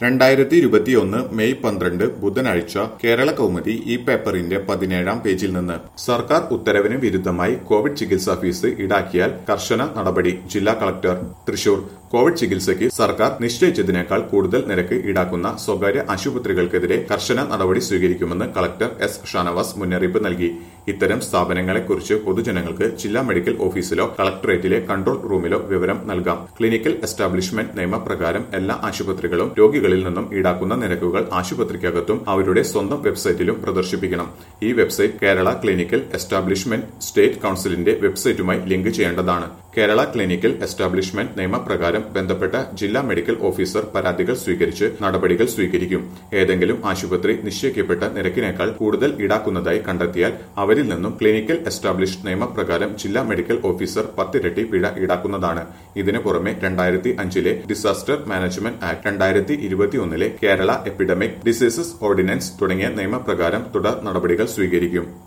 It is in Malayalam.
2021 മെയ് 12 ബുധനാഴ്ച കേരള കൗമുദി ഈ പേപ്പറിന്റെ 17-ാം പേജിൽ നിന്ന് സർക്കാർ ഉത്തരവിന് വിരുദ്ധമായി കോവിഡ് ചികിത്സാ ഫീസ് ഈടാക്കിയാൽ കർശന നടപടി ജില്ലാ കളക്ടർ തൃശൂർ കോവിഡ് ചികിത്സയ്ക്ക് സർക്കാർ നിശ്ചയിച്ചതിനേക്കാൾ കൂടുതൽ നിരക്ക് ഈടാക്കുന്ന സ്വകാര്യ ആശുപത്രികൾക്കെതിരെ കർശന നടപടി സ്വീകരിക്കുമെന്ന് കളക്ടർ എസ് ഷാനവാസ് മുന്നറിയിപ്പ് നൽകി. ഇത്തരം സ്ഥാപനങ്ങളെക്കുറിച്ച് പൊതുജനങ്ങൾക്ക് ജില്ലാ മെഡിക്കൽ ഓഫീസിലോ കളക്ടറേറ്റിലെ കൺട്രോൾ റൂമിലോ വിവരം നൽകാം. ക്ലിനിക്കൽ എസ്റ്റാബ്ലിഷ്മെന്റ് നിയമപ്രകാരം എല്ലാ ആശുപത്രികളും രോഗികളിൽ നിന്നും ഈടാക്കുന്ന നിരക്കുകൾ ആശുപത്രിക്കകത്തും അവരുടെ സ്വന്തം വെബ്സൈറ്റിലും പ്രദർശിപ്പിക്കണം. ഈ website Kerala clinical establishment state കൌൺസിലിന്റെ വെബ്സൈറ്റുമായി ലിങ്ക് ചെയ്യേണ്ടതാണ്. കേരള ക്ലിനിക്കൽ എസ്റ്റാബ്ലിഷ്മെന്റ് നിയമപ്രകാരം ബന്ധപ്പെട്ട ജില്ലാ മെഡിക്കൽ ഓഫീസർ പരാതികൾ സ്വീകരിച്ച് നടപടികൾ സ്വീകരിക്കും. ഏതെങ്കിലും ആശുപത്രി നിശ്ചയിക്കപ്പെട്ട നിരക്കിനേക്കാൾ കൂടുതൽ ഈടാക്കുന്നതായി കണ്ടെത്തിയാൽ അവരിൽ നിന്നും ക്ലിനിക്കൽ എസ്റ്റാബ്ലിഷ്ഡ് നിയമപ്രകാരം ജില്ലാ മെഡിക്കൽ ഓഫീസർ 10 ഇരട്ടി പിഴ ഈടാക്കുന്നതാണ്. ഇതിനു പുറമെ 2005 disaster management act, 2021 Kerala epidemic diseases ordinance തുടങ്ങിയ നിയമപ്രകാരം തുടർ നടപടികൾ സ്വീകരിക്കും.